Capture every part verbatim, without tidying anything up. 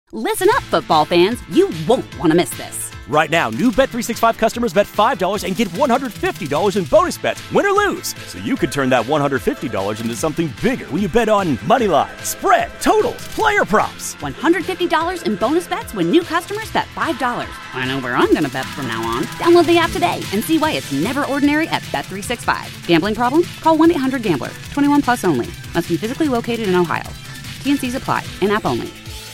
Listen up, football fans. You won't want to miss this. Right now, new Bet three sixty-five customers bet five dollars and get one hundred fifty dollars in bonus bets, win or lose. So you could turn that one hundred fifty dollars into something bigger when you bet on money line, spread, totals, player props. one hundred fifty dollars in bonus bets when new customers bet five dollars. I know where I'm going to bet from now on. Download the app today and see why it's never ordinary at Bet three sixty-five. Gambling problem? Call one eight hundred gambler. twenty-one plus only. Must be physically located in Ohio. T N Cs apply. In-app only.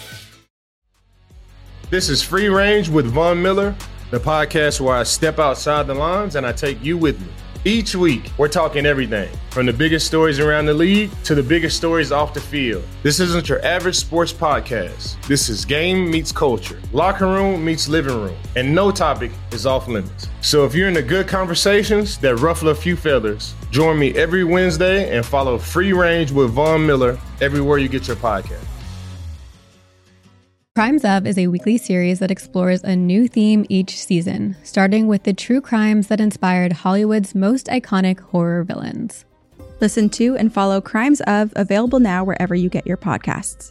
This is Free Range with Von Miller, the podcast where I step outside the lines and I take you with me. Each week, we're talking everything from the biggest stories around the league to the biggest stories off the field. This isn't your average sports podcast. This is game meets culture, locker room meets living room, and no topic is off limits. So if you're into good conversations that ruffle a few feathers, join me every Wednesday and follow Free Range with Von Miller everywhere you get your podcast. Crimes Of is a weekly series that explores a new theme each season, starting with the true crimes that inspired Hollywood's most iconic horror villains. Listen to and follow Crimes Of, available now wherever you get your podcasts.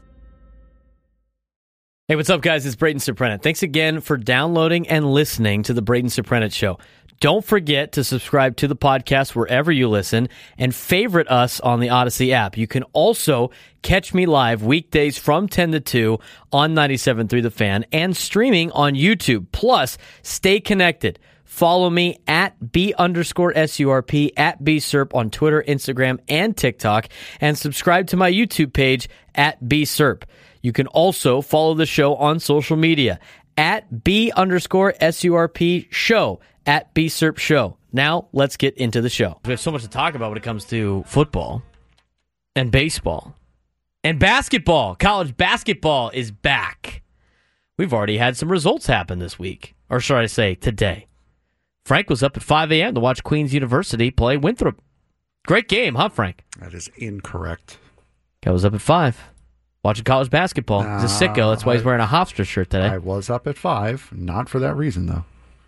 Hey, what's up, guys? It's Braden Soprenet. Thanks again for downloading and listening to the Braden Soprenet Show. Don't forget to subscribe to the podcast wherever you listen and favorite us on the Odyssey app. You can also catch me live weekdays from ten to two on ninety-seven point three The Fan and streaming on YouTube. Plus, stay connected. Follow me at B underscore S U R P, at B S E R P on Twitter, Instagram, and TikTok, and subscribe to my YouTube page at B S E R P. You can also follow the show on social media at B underscore S U R P show. At B S E R P Show. Now, let's get into the show. We have so much to talk about when it comes to football and baseball and basketball. College basketball is back. We've already had some results happen this week, or should I say today. Frank was up at five a.m. to watch Queens University play Winthrop. Great game, huh, Frank? That is incorrect. I was up at five watching college basketball. He's a sicko. That's why he's wearing a Hofstra shirt today. I was up at five. Not for that reason, though.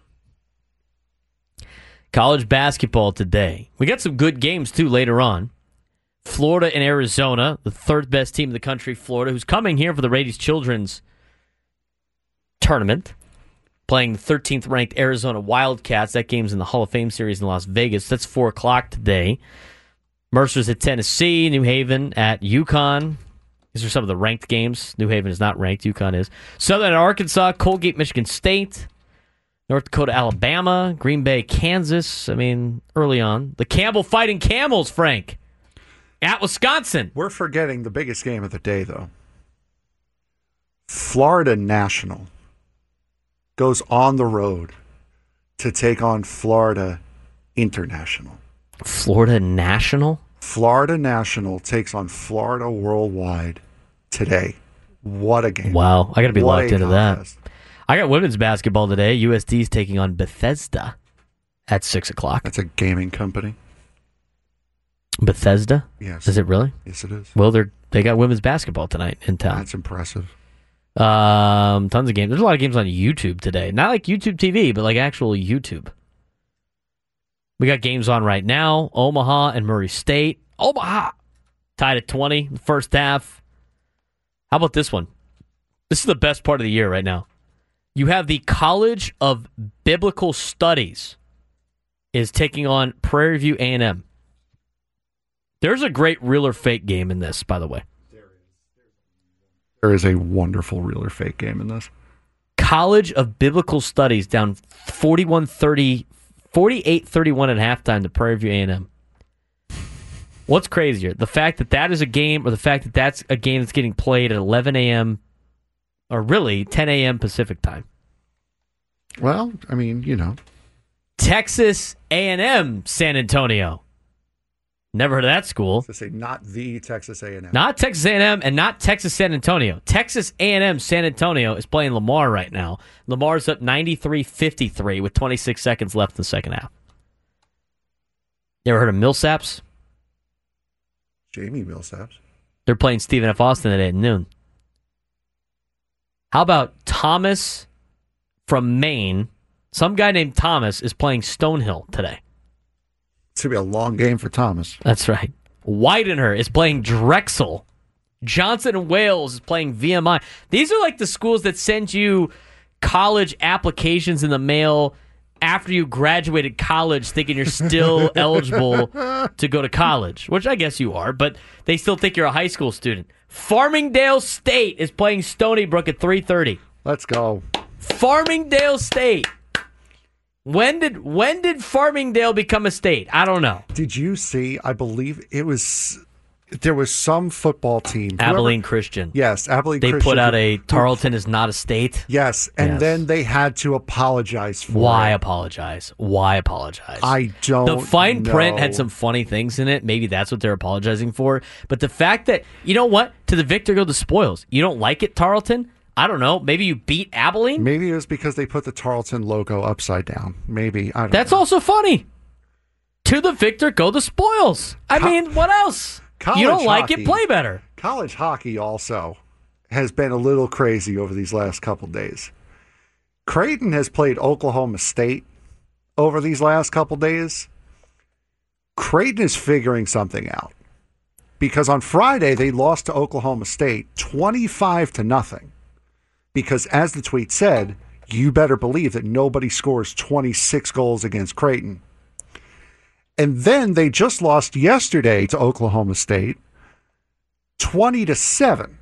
College basketball today. We got some good games, too, later on. Florida and Arizona, the third best team in the country, Florida, who's coming here for the Radies Children's Tournament, playing the thirteenth ranked Arizona Wildcats. That game's in the Hall of Fame series in Las Vegas. That's four o'clock today. Mercer's at Tennessee, New Haven at UConn. These are some of the ranked games. New Haven is not ranked, UConn is. Southern Arkansas, Colgate, Michigan State. North Dakota, Alabama, Green Bay, Kansas. I mean, early on. The Campbell Fighting Camels, Frank, at Wisconsin. We're forgetting the biggest game of the day, though. Florida National goes on the road to take on Florida International. Florida National? Florida National takes on Florida Worldwide today. What a game. Wow, I got to be what locked into contest. that. I got women's basketball today. U S D's taking on Bethesda at six o'clock. That's a gaming company. Bethesda? Yes. Is it really? Yes, it is. Well, they're they got women's basketball tonight in town. That's impressive. Um, tons of games. There's a lot of games on YouTube today. Not like YouTube T V, but like actual YouTube. We got games on right now. Omaha and Murray State. Omaha tied at twenty in the first half. How about this one? This is the best part of the year right now. You have the College of Biblical Studies is taking on Prairie View A and M. There's a great real or fake game in this, by the way. There is a wonderful real or fake game in this. College of Biblical Studies down forty-one thirty, forty-eight thirty-one at halftime to Prairie View A and M. What's crazier? The fact that that is a game or the fact that that's a game that's getting played at eleven a.m. or really ten a.m. Pacific time? Well, I mean, you know. Texas A and M San Antonio. Never heard of that school. To say not the Texas A and M. Not Texas A and M and not Texas San Antonio. Texas A and M San Antonio is playing Lamar right now. Lamar's up ninety-three fifty-three with twenty-six seconds left in the second half. You ever heard of Millsaps? Jamie Millsaps. They're playing Stephen F. Austin today at noon. How about Thomas from Maine? Some guy named Thomas is playing Stonehill today. It's going to be a long game for Thomas. That's right. Widener is playing Drexel. Johnson and Wales is playing V M I. These are like the schools that send you college applications in the mail after you graduated college thinking you're still eligible to go to college, which I guess you are, but they still think you're a high school student. Farmingdale State is playing Stony Brook at three thirty. Let's go. Farmingdale State. When did when did Farmingdale become a state? I don't know. Did you see, I believe it was, there was some football team. Abilene whoever, Christian. Yes, Abilene they Christian. They put out a Tarleton is not a state. Yes, and yes. then they had to apologize for Why it. apologize? Why apologize? I don't The fine know. print had some funny things in it. Maybe that's what they're apologizing for. But the fact that, you know what? To the victor go the spoils. You don't like it, Tarleton? I don't know. Maybe you beat Abilene? Maybe it was because they put the Tarleton logo upside down. Maybe. I don't That's know. also funny. To the victor go the spoils. I Co- mean, what else? College You don't like hockey. it, play better. College hockey also has been a little crazy over these last couple days. Creighton has played Oklahoma State over these last couple days. Creighton is figuring something out. Because on Friday, they lost to Oklahoma State twenty-five to nothing. Because as the tweet said, you better believe that nobody scores twenty-six goals against Creighton. And then they just lost yesterday to Oklahoma State twenty to seven.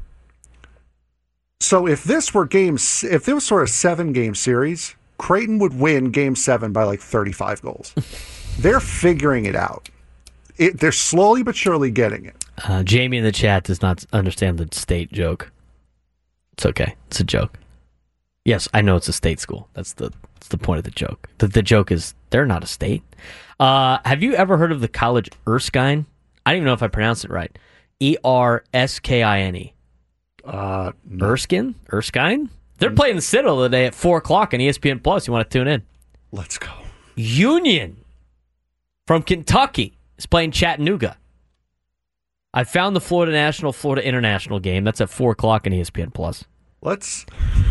So if this were games, if this was sort of seven game series, Creighton would win game seven by like thirty-five goals. They're figuring it out. It, they're slowly but surely getting it. Uh, Jamie in the chat does not understand the state joke. It's okay. It's a joke. Yes, I know it's a state school. That's the that's the point of the joke. The, the joke is they're not a state. Uh, have you ever heard of the college Erskine? I don't even know if I pronounced it right. E R S K I N E. Uh, no. Erskine? Erskine? They're playing the Citadel today at four o'clock on E S P N Plus. You want to tune in? Let's go. Union from Kentucky is playing Chattanooga. I found the Florida National, Florida International game. That's at four o'clock on E S P N Plus. Let's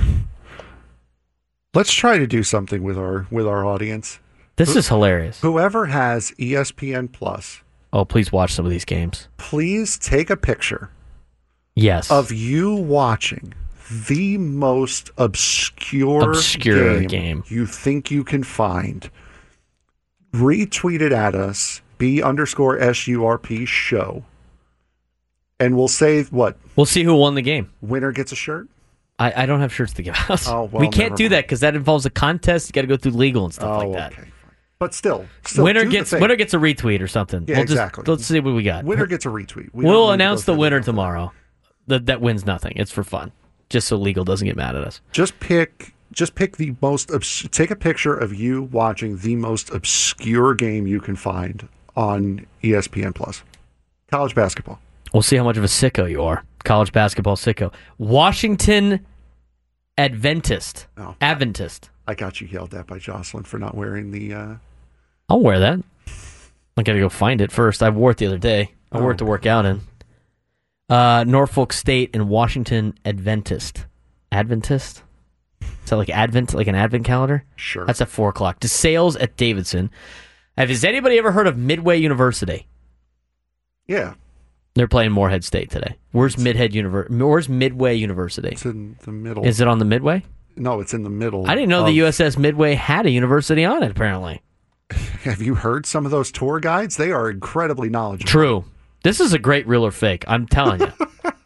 let's try to do something with our with our audience. This is hilarious. Whoever has E S P N Plus, oh, please watch some of these games. Please take a picture. Yes. Of you watching the most obscure, obscure game, game you think you can find. Retweet it at us. B underscore S U R P show. And we'll say what? We'll see who won the game. Winner gets a shirt? I, I don't have shirts to give out. Oh, well, we can't do mind. that because that involves a contest. You got to go through legal and stuff oh, like that. Okay. But still, still winner do gets the thing. winner gets a retweet or something. Yeah, we'll just, exactly. Let's see what we got. Winner gets a retweet. We we'll announce the winner tomorrow. That that wins nothing. It's for fun, just so legal doesn't get mad at us. Just pick. Just pick the most. Obs- take a picture of you watching the most obscure game you can find on E S P N Plus. College basketball. We'll see how much of a sicko you are. College basketball sicko. Washington Adventist. Oh, Adventist. I got you yelled at by Jocelyn for not wearing the. Uh... I'll wear that. I got to go find it first. I wore it the other day. I Oh. wore it to work out in. Uh, Norfolk State and Washington Adventist. Adventist? Is that like Advent, like an Advent calendar? Sure. That's at four o'clock. DeSales at Davidson. Has anybody ever heard of Midway University? Yeah. They're playing Morehead State today. Where's Midhead Univer- Where's Midway University? It's in the middle. Is it on the Midway? No, it's in the middle. I didn't know of... the U S S Midway had a university on it, apparently. Have you heard some of those tour guides? They are incredibly knowledgeable. True. This is a great real or fake. I'm telling you.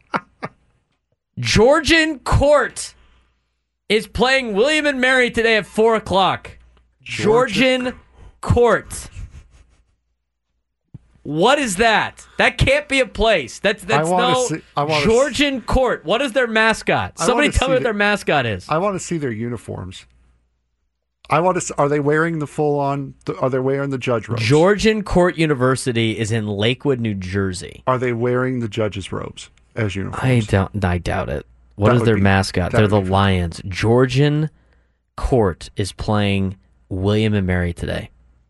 Georgian Court is playing William and Mary today at four o'clock. Georgian Georgia... Court. What is that? That can't be a place. That's that's no see, I Georgian see, Court. What is their mascot? Somebody tell me what the, their mascot is. I want to see their uniforms. I want to. Are they wearing the full on? Are they wearing the judge robes? Georgian Court University is in Lakewood, New Jersey. Are they wearing the judge's robes as uniforms? I don't. I doubt it. What that is their be, mascot? They're the Lions. Georgian Court is playing William and Mary today.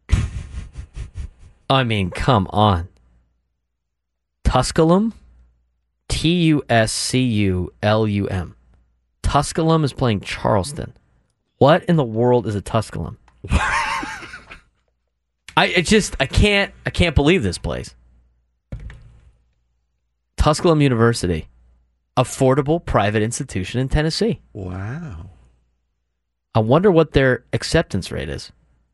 I mean, come on. Tusculum? T U S C U L U M. Tusculum is playing Charleston. What in the world is a Tusculum? I it just I can't I can't believe this place. Tusculum University, affordable private institution in Tennessee. Wow. I wonder what their acceptance rate is.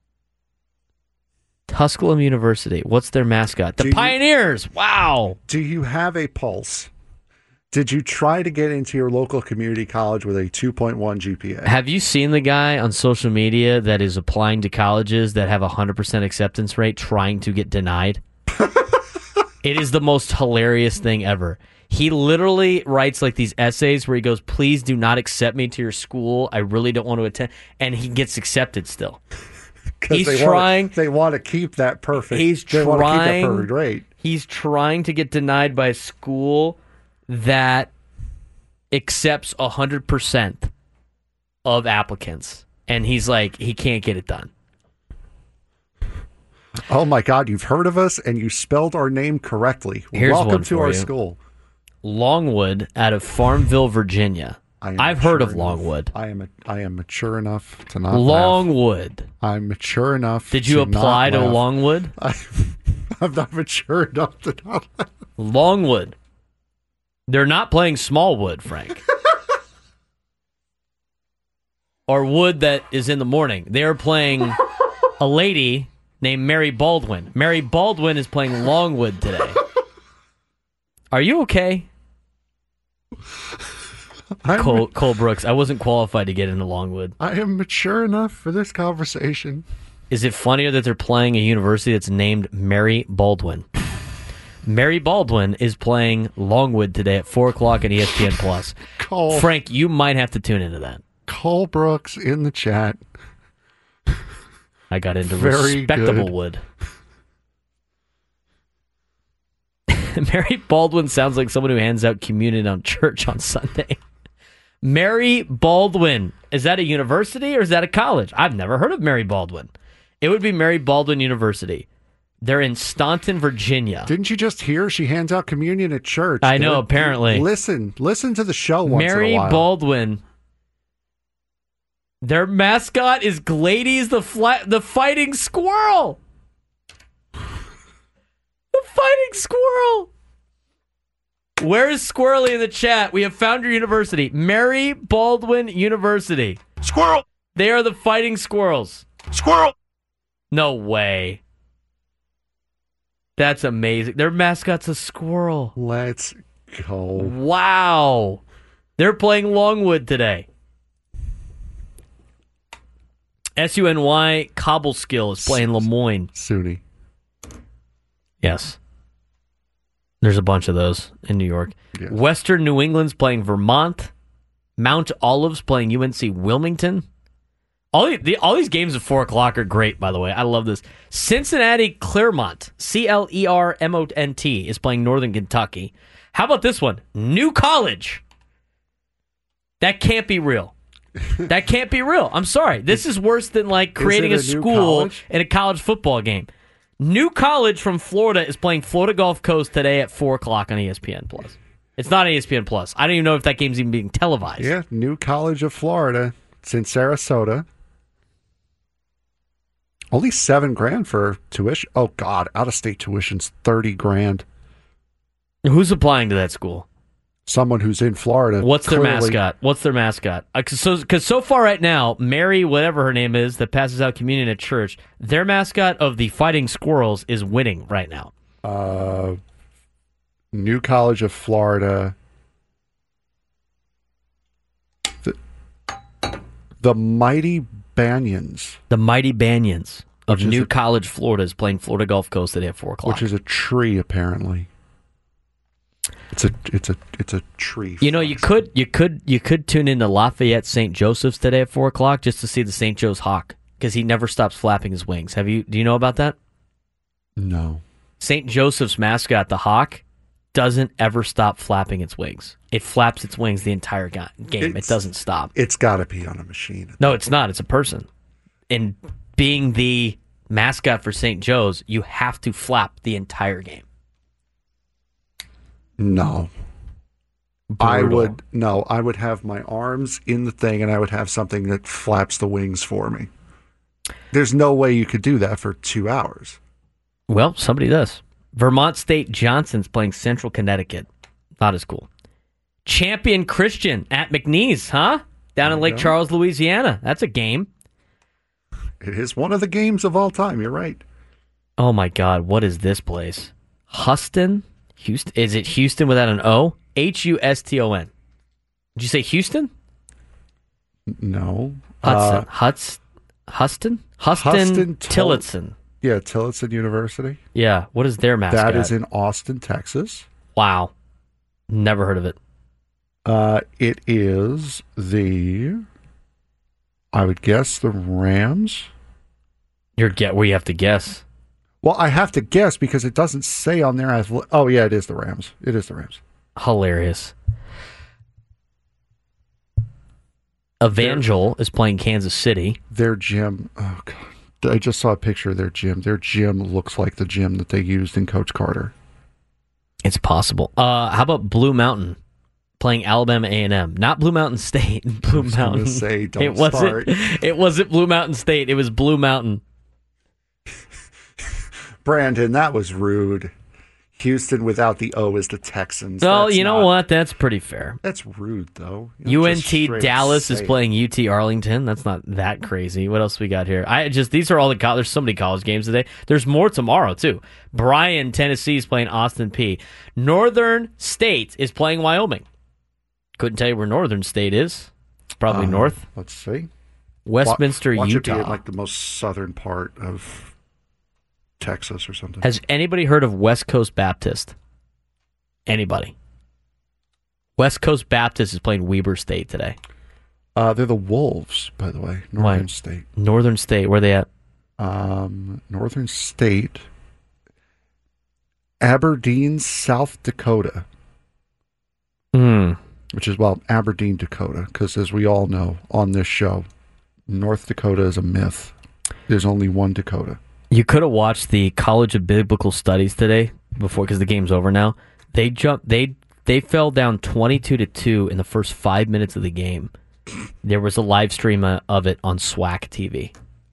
Tusculum University. What's their mascot? The Do you- Pioneers. Wow. Do you have a pulse? Did you try to get into your local community college with a two point one G P A? Have you seen the guy on social media that is applying to colleges that have a one hundred percent acceptance rate trying to get denied? It is the most hilarious thing ever. He literally writes like these essays where he goes, please do not accept me to your school. I really don't want to attend. And he gets accepted still. He's they trying. Want to, they want to keep that perfect. He's they trying. want to keep that perfect rate. He's trying to get denied by a school that accepts one hundred percent of applicants. And he's like, he can't get it done. Oh my God, you've heard of us and you spelled our name correctly. Here's Welcome one to for our you. school. Longwood out of Farmville, Virginia. I am I've heard of mature enough- Longwood. I am a, I am mature enough to not laugh. Longwood. I'm mature enough. Did you to apply not to laugh. Longwood? I, I'm not mature enough to not laugh. Longwood. They're not playing Smallwood, Frank. Or wood that is in the morning. They're playing a lady named Mary Baldwin. Mary Baldwin is playing Longwood today. Are you okay? I'm, Cole, Cole Brooks, I wasn't qualified to get into Longwood. I am mature enough for this conversation. Is it funnier that they're playing a university that's named Mary Baldwin? Mary Baldwin is playing Longwood today at four o'clock on E S P N Plus. Cole, Frank, you might have to tune into that. Cole Brooks in the chat. I got into Very respectable good. wood. Mary Baldwin sounds like someone who hands out communion on church on Sunday. Mary Baldwin. Is that a university or is that a college? I've never heard of Mary Baldwin. It would be Mary Baldwin University. They're in Staunton, Virginia. Didn't you just hear she hands out communion at church? I know, Dude, apparently. Listen, listen to the show once Mary in a while. Baldwin. Their mascot is Glades the fly- the fighting squirrel. The fighting squirrel. Where is Squirrely in the chat? We have found your university. Mary Baldwin University. Squirrel! They are the fighting squirrels. Squirrel! No way. That's amazing. Their mascot's a squirrel. Let's go. Wow. They're playing Longwood today. S U N Y Cobbleskill is playing Lemoyne. SUNY. Yes. There's a bunch of those in New York. Yes. Western New England's playing Vermont. Mount Olive's playing U N C Wilmington. All, the, the, all these games at four o'clock are great, by the way. I love this. Cincinnati Clermont, C L E R M O N T, is playing Northern Kentucky. How about this one? New College. That can't be real. That can't be real. I'm sorry. This is worse than like creating Is a it a new school college? in a college football game. New College from Florida is playing Florida Gulf Coast today at four o'clock on E S P N Plus. It's not E S P N Plus. I don't even know if that game's even being televised. Yeah, New College of Florida. It's in Sarasota. Only seven grand for tuition. Oh God, out of state tuition's thirty grand. Who's applying to that school? Someone who's in Florida. What's their clearly- mascot? What's their mascot? Uh, cause so, cause so far right now, Mary, whatever her name is, that passes out communion at church, their mascot of the Fighting Squirrels is winning right now. Uh, New College of Florida. The, the Mighty Banyans, The Mighty Banyans of Which is New a- College, Florida, is playing Florida Gulf Coast today at four o'clock. which is a tree apparently. It's a it's a it's a tree. You know, you could you could you could tune into Lafayette Saint Joseph's today at four o'clock just to see the Saint Joe's hawk because he never stops flapping his wings. Have you? Do you know about that? No. Saint Joseph's mascot, the hawk, doesn't ever stop flapping its wings. It flaps its wings the entire ga- game. It's- it doesn't stop. It's got to be on a machine. No, it's not. It's a person. And being the mascot for Saint Joe's, you have to flap the entire game. No. I Brutal. would no, I would have my arms in the thing and I would have something that flaps the wings for me. There's no way you could do that for two hours. Well, somebody does. Vermont State Johnson's playing Central Connecticut. Not as cool. Champion Christian at McNeese, huh? Down in Lake go. Charles, Louisiana. That's a game. It is one of the games of all time. You're right. Oh, my God. What is this place? Huston? Houston? Is it Houston without an O? H U S T O N. Did you say Houston? No. Hudson. Uh, Huts, Huston? Huston, Huston Tillotson. Yeah, Tillotson University. Yeah. What is their mascot? That is in Austin, Texas. Wow. Never heard of it. Uh, it is the, I would guess, the Rams. You're get where you have to guess. Well, I have to guess because it doesn't say on there. I've, oh, yeah, it is the Rams. It is the Rams. Hilarious. Evangel is playing Kansas City. Their gym, oh, God. I just saw a picture of their gym. Their gym looks like the gym that they used in Coach Carter. It's possible. Uh, how about Blue Mountain playing Alabama A and M? Not Blue Mountain State. Blue I was Mountain. gonna say, don't it wasn't. start. It wasn't Blue Mountain State. It was Blue Mountain. Brandon, that was rude. Houston without the O is the Texans. Well, That's you know not- what? That's pretty fair. That's rude, though. You don't U N just T straight Dallas is say it. playing U T Arlington. That's not that crazy. What else we got here? I just these are all the co- there's so many college games today. There's more tomorrow too. Bryan, Tennessee is playing Austin P. Northern State is playing Wyoming. Couldn't tell you where Northern State is. It's probably Uh, north. Let's see. Westminster, watch, watch Utah. It be in like the most southern part of Texas or something. Has anybody heard of West Coast Baptist? Anybody? West Coast Baptist is playing Weber State today. Uh, they're the Wolves, by the way. Northern Why? State. Northern State, where are they at? Um, Northern State. Aberdeen, South Dakota. Hmm. Which is, well, Aberdeen, Dakota. Because as we all know on this show, North Dakota is a myth. There's only one Dakota. You could have watched the College of Biblical Studies today before, because the game's over now. They jumped. They they fell down twenty-two to two in the first five minutes of the game. There was a live stream uh, of it on SWAC T V.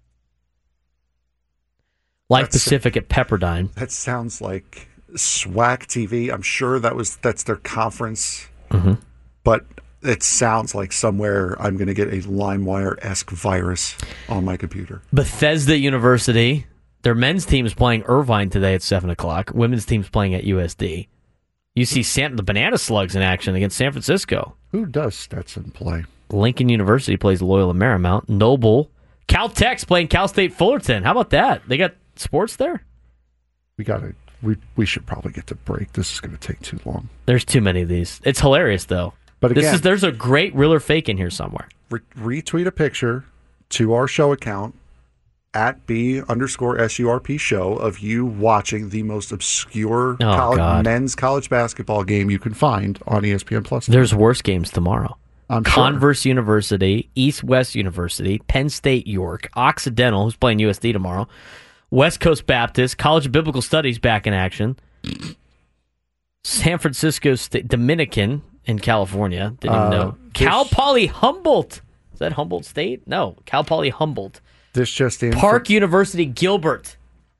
Life That's- Pacific at Pepperdine. That sounds like SWAC T V. I'm sure that was that's their conference. Mm-hmm. But it sounds like somewhere I'm going to get a LimeWire-esque virus on my computer. Bethesda University. Their men's team is playing Irvine today at seven o'clock. Women's team's playing at U S D. You see Sam, the Banana Slugs in action against San Francisco. Who does Stetson play? Lincoln University plays Loyola Marymount. Noble. Caltech's playing Cal State Fullerton. How about that? They got sports there? We got to. We we should probably get to break. This is going to take too long. There's too many of these. It's hilarious, though. But again, this is there's a great real or fake in here somewhere. re- retweet a picture to our show account at B underscore S U R P show of you watching the most obscure Oh, college, God. men's college basketball game you can find on E S P N Plus. There's worse games tomorrow. I'm sure. Converse University, East West University, Penn State York, Occidental, who's playing U S D tomorrow, West Coast Baptist, College of Biblical Studies back in action, San Francisco State, Dominican in California, didn't even Uh, know. Cal Poly Humboldt. Is that Humboldt State? No, Cal Poly Humboldt. This just in. Park from, University Gilbert.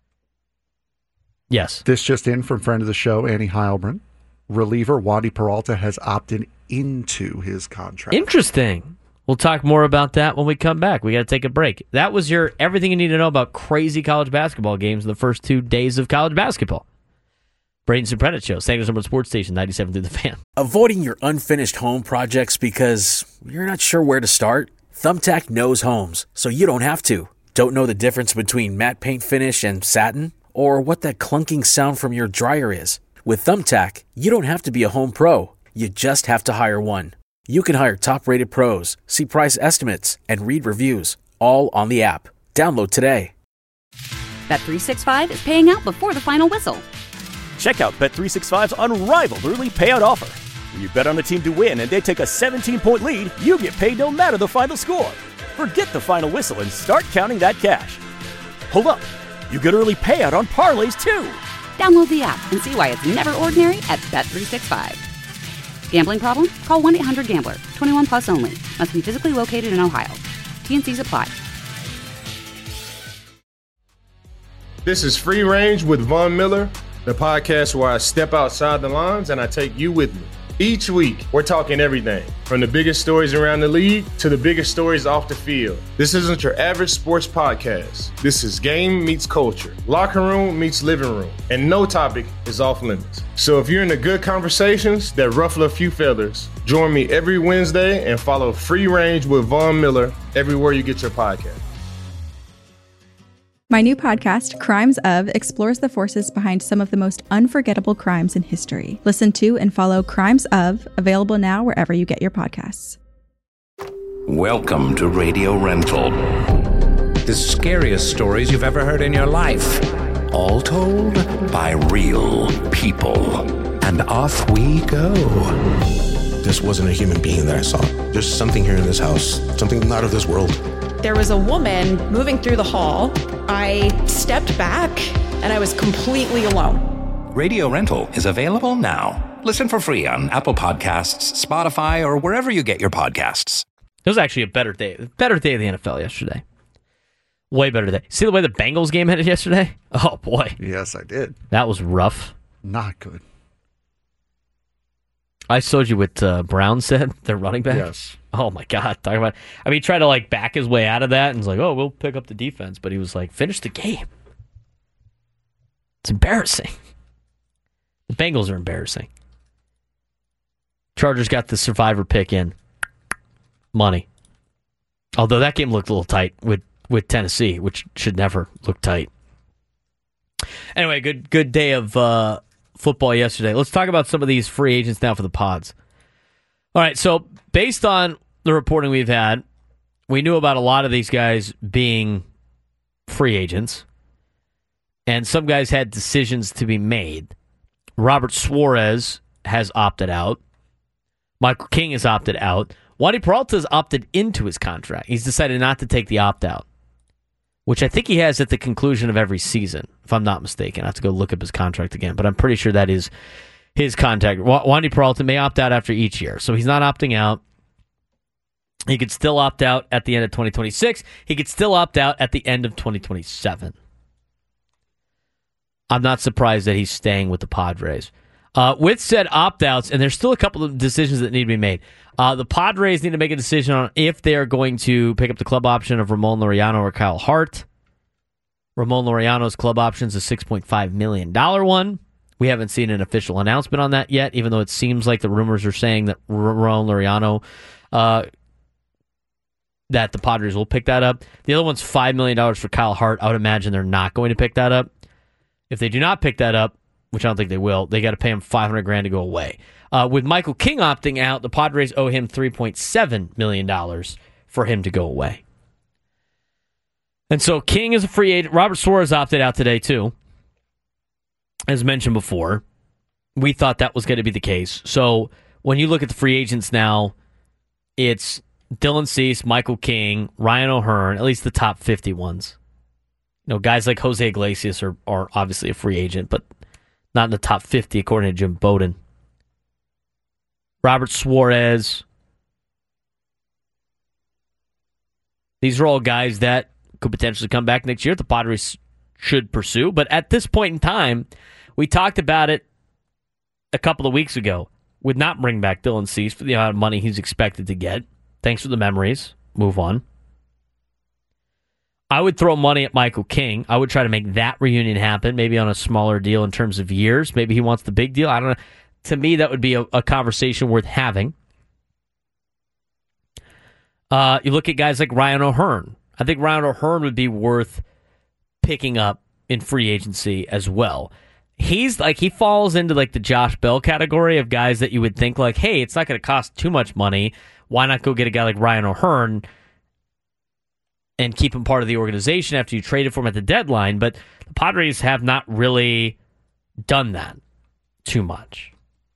Yes. this just in from friend of the show, Annie Heilbrunn. Reliever Wandy Peralta has opted into his contract. Interesting. We'll talk more about that when we come back. We got to take a break. That was your everything you need to know about crazy college basketball games in the first two days of college basketball. Braden Soprano Show, San Diego Sports Station, ninety-seven through the Fan. Avoiding your unfinished home projects because you're not sure where to start? Thumbtack knows homes, so you don't have to. Don't know the difference between matte paint finish and satin? Or what that clunking sound from your dryer is? With Thumbtack, you don't have to be a home pro. You just have to hire one. You can hire top-rated pros, see price estimates, and read reviews, all on the app. Download today. Bet three sixty-five is paying out before the final whistle. Check out Bet three sixty-five's unrivaled early payout offer. When you bet on a team to win and they take a seventeen-point lead, you get paid no matter the final score. Forget the final whistle and start counting that cash. Hold up. You get early payout on parlays, too. Download the app and see why it's never ordinary at Bet three sixty-five. Gambling problem? Call one eight hundred gambler. twenty-one plus only. Must be physically located in Ohio. T and Cs apply. This is Free Range with Von Miller, the podcast where I step outside the lines and I take you with me. Each week, we're talking everything from the biggest stories around the league to the biggest stories off the field. This isn't your average sports podcast. This is game meets culture, locker room meets living room, and no topic is off limits. So if you're into good conversations that ruffle a few feathers, join me every Wednesday and follow Free Range with Von Miller everywhere you get your podcast. My new podcast, Crimes Of, explores the forces behind some of the most unforgettable crimes in history. Listen to and follow Crimes Of, available now wherever you get your podcasts. Welcome to Radio Rental. The scariest stories you've ever heard in your life. All told by real people. And off we go. This wasn't a human being that I saw. There's something here in this house, something not of this world. There was a woman moving through the hall. I stepped back and I was completely alone. Radio Rental is available now. Listen for free on Apple Podcasts, Spotify, or wherever you get your podcasts. It was actually a better day. Better day of the N F L yesterday. Way better day. See the way the Bengals game ended yesterday? Oh, boy. Yes, I did. That was rough. Not good. I showed you what uh, Brown said, their running back. Yes. Oh, my God. Talk about. I mean, he tried to, like, back his way out of that and was like, oh, we'll pick up the defense. But he was like, finish the game. It's embarrassing. The Bengals are embarrassing. Chargers got the survivor pick in. Money. Although that game looked a little tight with, with Tennessee, which should never look tight. Anyway, good good day of uh, football yesterday. Let's talk about some of these free agents now for the pods. All right, so based on the reporting we've had, we knew about a lot of these guys being free agents, and some guys had decisions to be made. Robert Suarez has opted out. Michael King has opted out. Wandy Peralta has opted into his contract. He's decided not to take the opt-out, which I think he has at the conclusion of every season, if I'm not mistaken. I have to go look up his contract again, but I'm pretty sure that is his contract. Wandy Peralta may opt out after each year, so he's not opting out. He could still opt out at the end of twenty twenty-six. He could still opt out at the end of twenty twenty-seven. I'm not surprised that he's staying with the Padres. Uh, with said opt-outs, and there's still a couple of decisions that need to be made. Uh, the Padres need to make a decision on if they are going to pick up the club option of Ramon Laureano or Kyle Hart. Ramon Laureano's club option is a six point five million dollars one. We haven't seen an official announcement on that yet, even though it seems like the rumors are saying that Ramon Laureano, uh, that the Padres will pick that up. The other one's five million dollars for Kyle Hart. I would imagine they're not going to pick that up. If they do not pick that up, which I don't think they will, they got to pay him five hundred grand to go away. Uh, with Michael King opting out, the Padres owe him three point seven million dollars for him to go away. And so King is a free agent. Robert Suarez opted out today, too. As mentioned before, we thought that was going to be the case. So when you look at the free agents now, it's Dylan Cease, Michael King, Ryan O'Hearn, at least the top fifty ones. You know, guys like Jose Iglesias are, are obviously a free agent, but not in the top fifty, according to Jim Bowden. Robert Suarez. These are all guys that could potentially come back next year. The Padres should pursue. But at this point in time, we talked about it a couple of weeks ago. Would not bring back Dylan Cease for the amount of money he's expected to get. Thanks for the memories. Move on. I would throw money at Michael King. I would try to make that reunion happen, maybe on a smaller deal in terms of years. Maybe he wants the big deal. I don't know. To me, that would be a, a conversation worth having. Uh, you look at guys like Ryan O'Hearn. I think Ryan O'Hearn would be worth picking up in free agency as well. He's like, he falls into like the Josh Bell category of guys that you would think like, hey, it's not going to cost too much money. Why not go get a guy like Ryan O'Hearn and keep him part of the organization after you traded for him at the deadline? But the Padres have not really done that too much.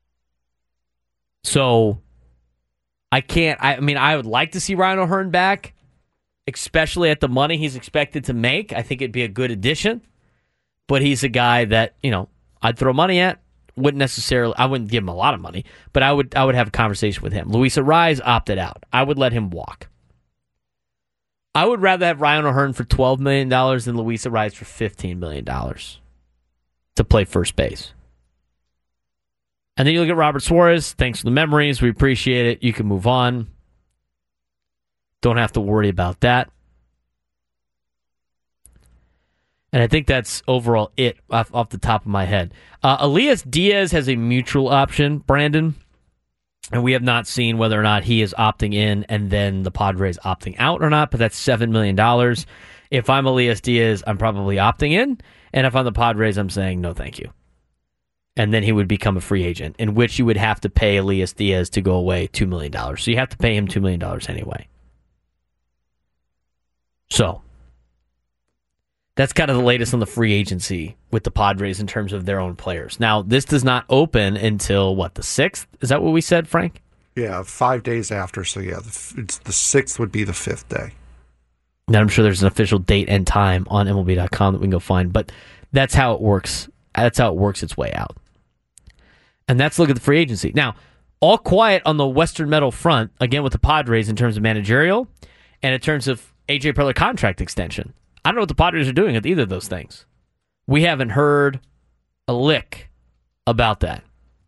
So I can't, I, I mean, I would like to see Ryan O'Hearn back, especially at the money he's expected to make. I think it'd be a good addition. But he's a guy that, you know, I'd throw money at. Wouldn't necessarily, I wouldn't give him a lot of money, but I would I would have a conversation with him. Luis Arraez opted out. I would let him walk. I would rather have Ryan O'Hearn for twelve million dollars than Luis Arraez for fifteen million dollars. to play first base. And then you look at Robert Suarez. Thanks for the memories. We appreciate it. You can move on. Don't have to worry about that. And I think that's overall it off, off the top of my head. Uh, Elias Diaz has a mutual option, Brandon. And we have not seen whether or not he is opting in and then the Padres opting out or not, but that's seven million dollars. If I'm Elias Diaz, I'm probably opting in. And if I'm the Padres, I'm saying no thank you. And then he would become a free agent, in which you would have to pay Elias Diaz to go away two million dollars. So you have to pay him two million dollars anyway. So that's kind of the latest on the free agency with the Padres in terms of their own players. Now, this does not open until, what, the sixth? Is that what we said, Frank? Yeah, five days after. So, yeah, the, it's the sixth would be the fifth day. Now, I'm sure there's an official date and time on M L B dot com that we can go find, but that's how it works. That's how it works its way out. And that's look at the free agency. Now, all quiet on the Western Metal front, again with the Padres in terms of managerial and in terms of A J Preller contract extension. I don't know what the Padres are doing with either of those things. We haven't heard a lick about that.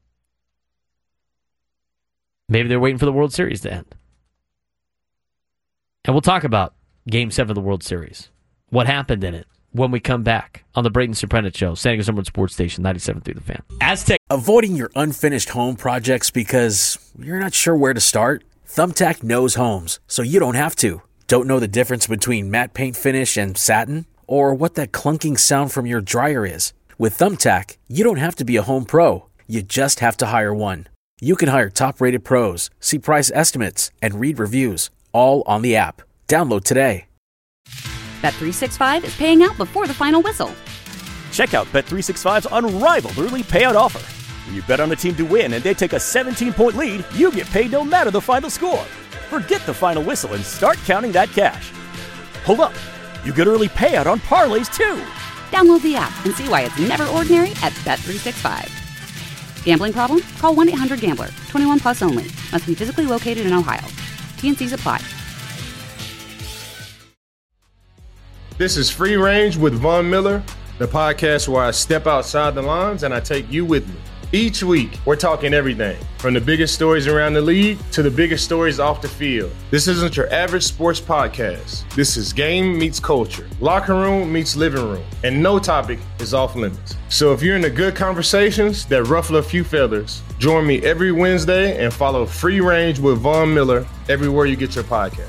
Maybe they're waiting for the World Series to end. And we'll talk about Game seven of the World Series. What happened in it when we come back on the Braden Soprano Show, San Diego Summer Sports Station, ninety-seven point three The Fan. Aztec. Avoiding your unfinished home projects because you're not sure where to start? Thumbtack knows homes, so you don't have to. Don't know the difference between matte paint finish and satin? Or what that clunking sound from your dryer is? With Thumbtack, you don't have to be a home pro. You just have to hire one. You can hire top-rated pros, see price estimates, and read reviews, all on the app. Download today. Bet three sixty-five is paying out before the final whistle. Check out Bet three sixty-five's unrivaled early payout offer. When you bet on a team to win and they take a seventeen-point lead, you get paid no matter the final score. Forget the final whistle and start counting that cash. Hold up. You get early payout on parlays, too. Download the app and see why it's never ordinary at Bet three sixty-five. Gambling problem? Call one eight hundred gambler. twenty-one plus only. Must be physically located in Ohio. T N Cs apply. This is Free Range with Von Miller, the podcast where I step outside the lines and I take you with me. Each week, we're talking everything from the biggest stories around the league to the biggest stories off the field. This isn't your average sports podcast. This is game meets culture, locker room meets living room, and no topic is off limits. So if you're into good conversations that ruffle a few feathers, join me every Wednesday and follow Free Range with Von Miller everywhere you get your podcast.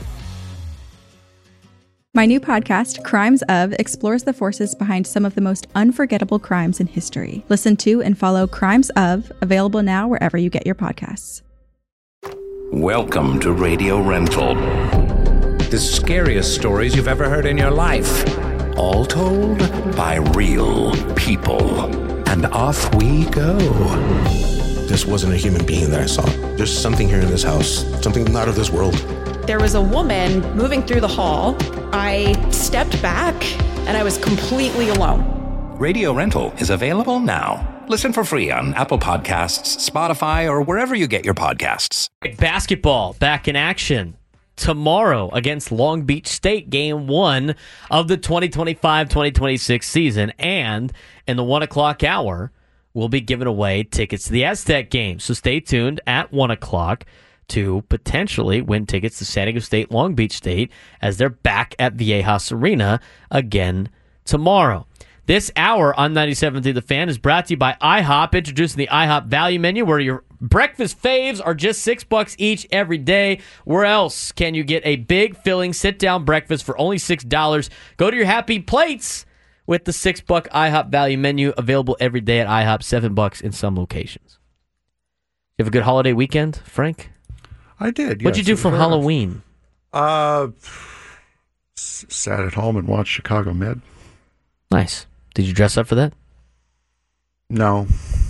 My new podcast, Crimes Of, explores the forces behind some of the most unforgettable crimes in history. Listen to and follow Crimes Of, available now wherever you get your podcasts. Welcome to Radio Rental. The scariest stories you've ever heard in your life. All told by real people. And off we go. This wasn't a human being that I saw. There's something here in this house, something not of this world. There was a woman moving through the hall. I stepped back and I was completely alone. Radio Rental is available now. Listen for free on Apple Podcasts, Spotify, or wherever you get your podcasts. Basketball back in action tomorrow against Long Beach State, game one of the twenty twenty-five twenty twenty-six season. And in the one o'clock hour, we'll be giving away tickets to the Aztec game. So stay tuned at one o'clock to potentially win tickets to San Diego State, Long Beach State, as they're back at Viejas Arena again tomorrow. This hour on ninety-seven point three The Fan is brought to you by IHOP, introducing the IHOP value menu where your breakfast faves are just six bucks each every day. Where else can you get a big, filling, sit-down breakfast for only six dollars? Go to your Happy Plates with the six buck IHOP value menu, available every day at IHOP, seven bucks in some locations. You have a good holiday weekend, Frank? I did. What'd yes, you do for Halloween? Uh, s- sat at home and watched Chicago Med. Nice. Did you dress up for that? No.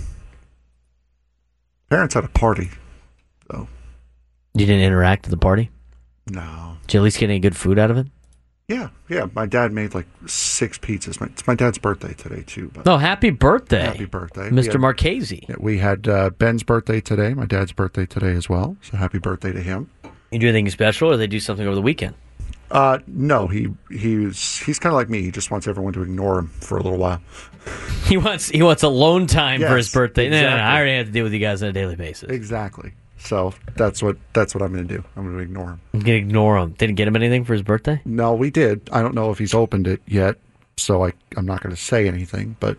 Parents had a party, though. You didn't interact at the party? No. Did you at least get any good food out of it? Yeah, yeah. My dad made like six pizzas. My, it's my dad's birthday today, too. But oh, happy birthday. Happy birthday. Mister Had, Marchese. Yeah, we had uh, Ben's birthday today, my dad's birthday today as well. So happy birthday to him. You do anything special, or they do something over the weekend? Uh, no, he he's he's kind of like me. He just wants everyone to ignore him for a little while. He wants he wants alone time Yes, for his birthday. exactly. No, no, no, I already have to deal with you guys on a daily basis. Exactly. So that's what that's what I'm going to do. I'm going to ignore him. I'm going to ignore him. Didn't get him anything for his birthday? No, we did. I don't know if he's opened it yet, so I I'm not going to say anything. But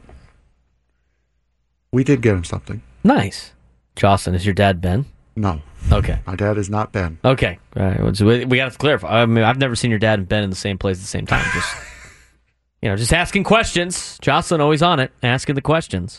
we did get him something. Nice. Jocelyn, is your dad Ben? No. Okay. My dad is not Ben. Okay. All right. So we, we got to clarify. I mean, I've never seen your dad and Ben in the same place at the same time. Just, you know, just asking questions. Jocelyn always on it, asking the questions.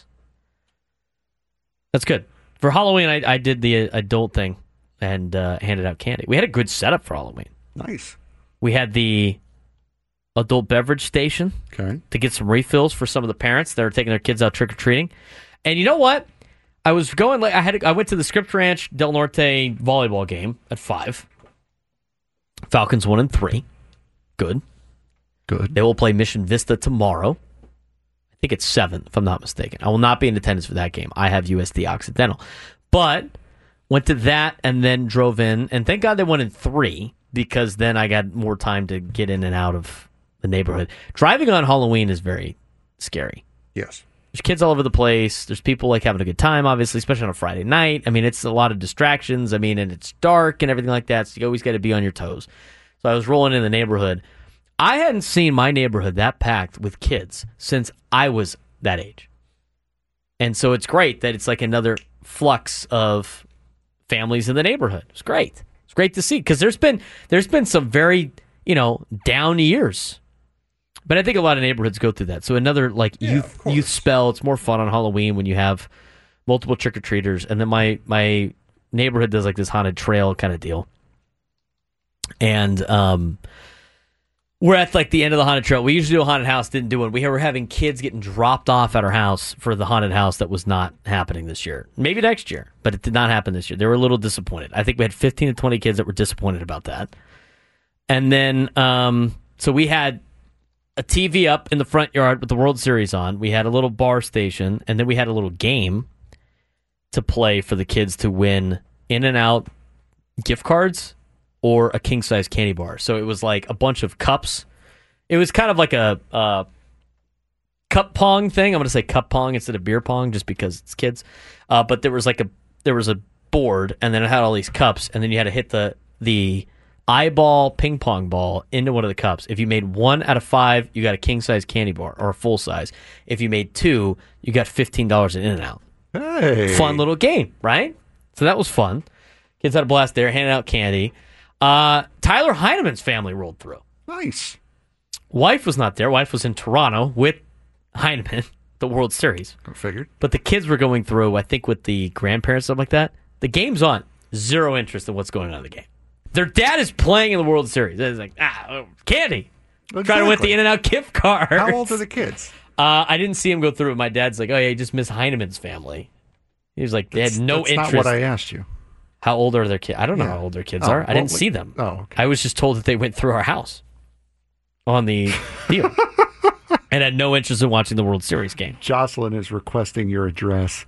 That's good. For Halloween, I, I did the adult thing and uh, handed out candy. We had a good setup for Halloween. Nice. We had the adult beverage station okay. to get some refills for some of the parents that are taking their kids out trick-or-treating. And you know what? I was going, like I had, I went to the Script Ranch Del Norte volleyball game at five. Falcons one and three. Good. Good. They will play Mission Vista tomorrow. I think it's seven, if I'm not mistaken. I will not be in attendance for that game. I have U S D Occidental. But went to that and then drove in. And thank God they won in three, because then I got more time to get in and out of the neighborhood. Driving on Halloween is very scary. Yes. There's kids all over the place. There's people like having a good time, obviously, especially on a Friday night. I mean, it's a lot of distractions. I mean, and it's dark and everything like that, so you always got to be on your toes. So I was rolling in the neighborhood. I hadn't seen my neighborhood that packed with kids since I was that age. And so it's great that it's like another flux of families in the neighborhood. It's great. It's great to see, because there's been there's been some very, you know, down years. But I think a lot of neighborhoods go through that. So another like Yeah, youth youth spell. It's more fun on Halloween when you have multiple trick or treaters. And then my my neighborhood does like this haunted trail kind of deal. And um, we're at like the end of the haunted trail. We usually do a haunted house. Didn't do one. We were having kids getting dropped off at our house for the haunted house that was not happening this year. Maybe next year, but it did not happen this year. They were a little disappointed. I think we had fifteen to twenty kids that were disappointed about that. And then um, so we had a T V up in the front yard with the World Series on. We had a little bar station, and then we had a little game to play for the kids to win In-N-Out gift cards or a king-size candy bar. So it was like a bunch of cups. It was kind of like a uh, cup pong thing. I'm going to say cup pong instead of beer pong just because it's kids. Uh, but there was like a there was a board, and then it had all these cups, and then you had to hit the the eyeball ping pong ball into one of the cups. If you made one out of five, you got a king size candy bar or a full size. If you made two, you got fifteen dollars in In-N-Out. Hey. Fun little game, right? So that was fun. Kids had a blast there, handing out candy. Uh, Tyler Heineman's family rolled through. Nice. Wife was not there. Wife was in Toronto with Heineman, the World Series. I figured. But the kids were going through, I think, with the grandparents, stuff like that. The game's on. Zero interest in what's going on in the game. Their dad is playing in the World Series. It's like, ah, candy. Exactly. Trying to win the In-N-Out gift card. How old are the kids? Uh, I didn't see him go through it. My dad's like, oh, yeah, he just missed Heineman's family. He was like, they That's, had no that's interest. not what I asked you. How old are their kids? I don't know Yeah. how old their kids Oh, are. I didn't well, see them. Oh, okay. I was just told that they went through our house on the deal and had no interest in watching the World Series game. Jocelyn is requesting your address.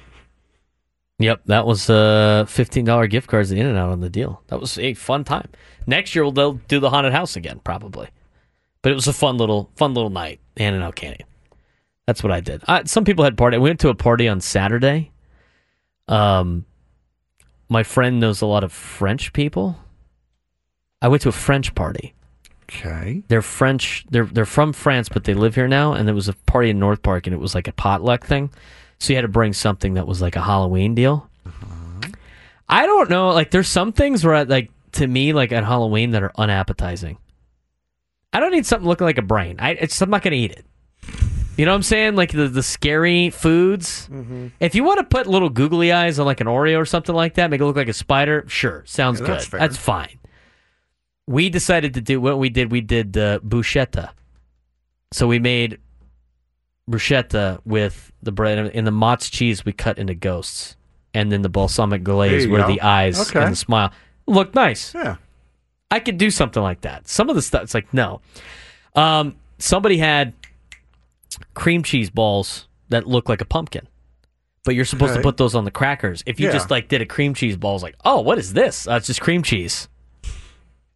Yep, that was uh, fifteen dollars gift cards in In-N-Out on the deal. That was a fun time. Next year, we'll they'll do the haunted house again, probably. But it was a fun little fun little night, handing out candy. That's what I did. I, some people had party. We went to a party on Saturday. Um, my friend knows a lot of French people. I went to a French party. Okay. They're French. They're they're from France, but they live here now. And there was a party in North Park, and it was like a potluck thing. So you had to bring something that was like a Halloween deal. Uh-huh. I don't know. Like, there's some things where, like, to me, like at Halloween, that are unappetizing. I don't need something looking like a brain. I it's I'm not gonna eat it. You know what I'm saying? Like the, the scary foods. Mm-hmm. If you want to put little googly eyes on like an Oreo or something like that, make it look like a spider, sure, sounds Yeah, good. that's fair. That's fine. We decided to do what we did. We did uh, bruschetta. So we made bruschetta with the bread and the mozz cheese we cut into ghosts, and then the balsamic glaze you were go. the eyes Okay. and the smile. Looked nice. Yeah. I could do something like that. Some of the stuff, it's like, no. Um, somebody had cream cheese balls that look like a pumpkin, but you're supposed Okay. to put those on the crackers. If you Yeah. just like did a cream cheese ball, it's like, oh, what is this? Uh, it's just cream cheese.